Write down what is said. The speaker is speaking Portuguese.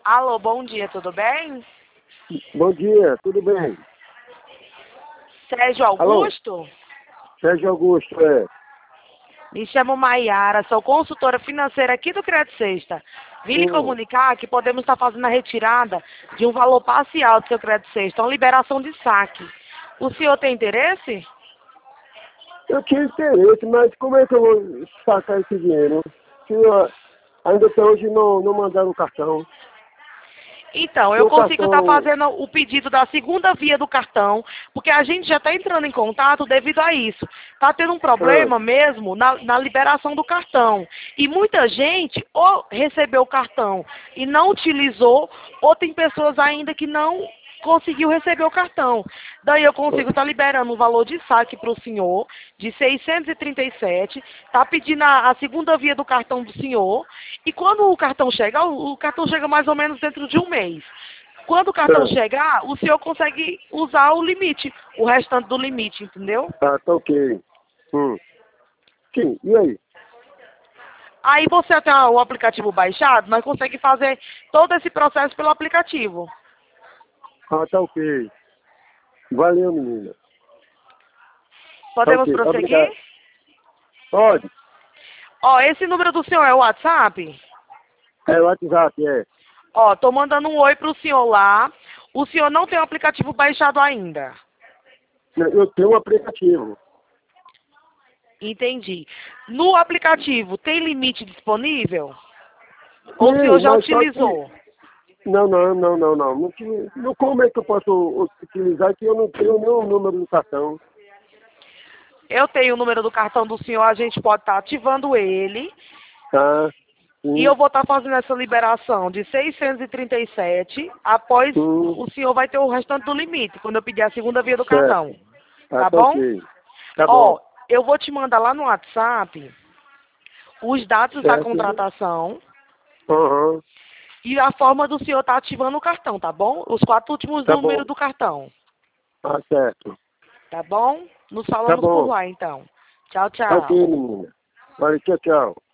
Alô, bom dia, tudo bem? Bom dia, tudo bem? Sérgio Augusto? Sérgio Augusto, é. Me chamo Maiara, sou consultora financeira aqui do Crédito Sexta. Vim lhe comunicar que podemos estar fazendo a retirada de um valor parcial do seu Crédito Sexta, uma liberação de saque. O senhor tem interesse? Eu tinha interesse, mas como é que eu vou sacar esse dinheiro? Se ainda até hoje não mandaram o cartão. Então, eu Meu consigo estar cartão. fazendo o pedido da segunda via do cartão, porque a gente já está entrando em contato devido a isso. Está tendo um problema mesmo na liberação do cartão. E muita gente ou recebeu o cartão e não utilizou, ou tem pessoas ainda que não conseguiu receber o cartão. Daí eu consigo estar liberando um valor de saque para o senhor, de 637, está pedindo a segunda via do cartão do senhor, e quando o cartão chegar, o cartão chega mais ou menos dentro de um mês. Quando o cartão chegar, o senhor consegue usar o limite, o restante do limite, entendeu? Tá ok. Sim, e aí? Aí você tem o aplicativo baixado, nós conseguimos fazer todo esse processo pelo aplicativo. Tá ok. Valeu, menina. Tá Podemos ok, prosseguir? obrigado. Pode? Ó, esse número do senhor é o WhatsApp? É o WhatsApp, é. Ó, tô mandando um oi pro senhor lá. O senhor não tem o aplicativo baixado ainda. Eu tenho um aplicativo. Entendi. No aplicativo, tem limite disponível? Ou o Sim, senhor já mas só utilizou? que... Não. Como é que eu posso utilizar que eu não tenho nenhum número do cartão? Eu tenho o número do cartão do senhor, a gente pode estar ativando ele. Tá? E Sim. eu vou estar fazendo essa liberação de 637. Após, o senhor vai ter o restante do limite, quando eu pedir a segunda via do cartão. Certo. Tá Tá bom? ok. Tá Ó, bom. eu vou te mandar lá no WhatsApp os dados da Certo. contratação Aham. e a forma do senhor estar ativando o cartão, tá bom? Os 4 últimos Tá bom. números do cartão, Tá certo. tá bom? Nos Tá falamos por bom. lá, então. Tchau, Tá ok, tchau. menina. Olha, tchau, tchau.